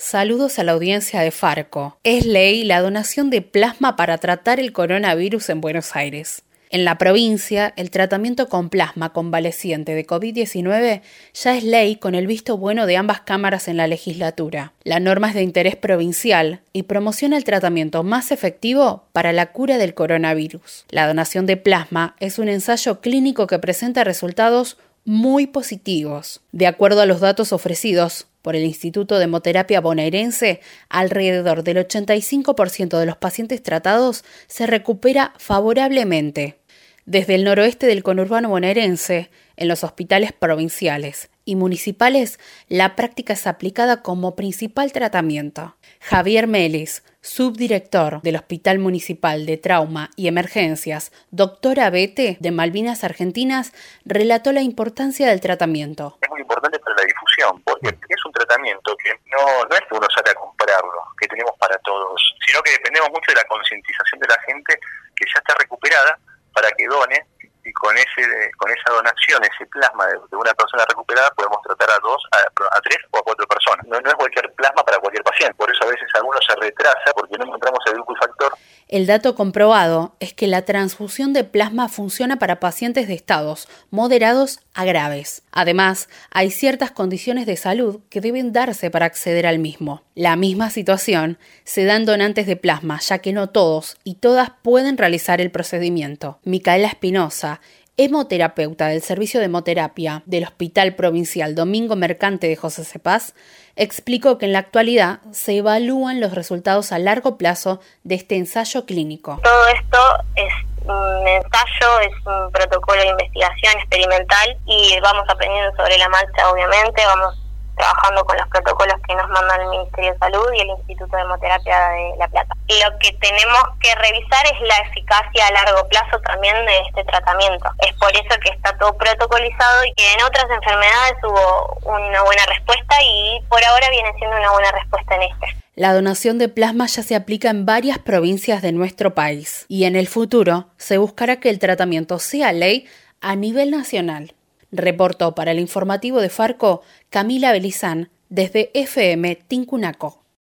Saludos a la audiencia de Farco. Es ley la donación de plasma para tratar el coronavirus en Buenos Aires. En la provincia, el tratamiento con plasma convaleciente de COVID-19 ya es ley con el visto bueno de ambas cámaras en la legislatura. La norma es de interés provincial y promociona el tratamiento más efectivo para la cura del coronavirus. La donación de plasma es un ensayo clínico que presenta resultados muy positivos. De acuerdo a los datos ofrecidos por el Instituto de Hemoterapia Bonaerense, alrededor del 85% de los pacientes tratados se recupera favorablemente. Desde el noroeste del conurbano bonaerense, en los hospitales provinciales y municipales, la práctica es aplicada como principal tratamiento. Javier Melis, subdirector del Hospital Municipal de Trauma y Emergencias, Dr. Abete, de Malvinas Argentinas, relató la importancia del tratamiento. Es muy importante para la difusión, porque es un tratamiento que no es que uno sale a comprarlo, que tenemos para todos, sino que dependemos mucho de la concientización de la gente que ya está recuperada para que done, y con esa donación, ese plasma de una persona recuperada, podemos tratar a 2, a 3 o a 4 personas. No es cualquier plasma para cualquier paciente, por eso a veces alguno se retrasa porque no encontramos el grupo factor. El dato comprobado es que la transfusión de plasma funciona para pacientes de estados moderados a graves. Además, hay ciertas condiciones de salud que deben darse para acceder al mismo. La misma situación se da en donantes de plasma, ya que no todos y todas pueden realizar el procedimiento. Micaela Espinosa, hemoterapeuta del Servicio de Hemoterapia del Hospital Provincial Domingo Mercante de José Cepaz, explicó que en la actualidad se evalúan los resultados a largo plazo de este ensayo clínico. Todo esto es un ensayo, es un protocolo de investigación experimental y vamos aprendiendo sobre la marcha, obviamente, vamos trabajando con los protocolos que nos mandan el Ministerio de Salud y el Instituto de Hemoterapia de La Plata. Lo que tenemos que revisar es la eficacia a largo plazo también de este tratamiento. Es por eso que está todo protocolizado y que en otras enfermedades hubo una buena respuesta y por ahora viene siendo una buena respuesta en este. La donación de plasma ya se aplica en varias provincias de nuestro país y en el futuro se buscará que el tratamiento sea ley a nivel nacional. Reportó para el informativo de Farco Camila Belizán desde FM Tincunaco.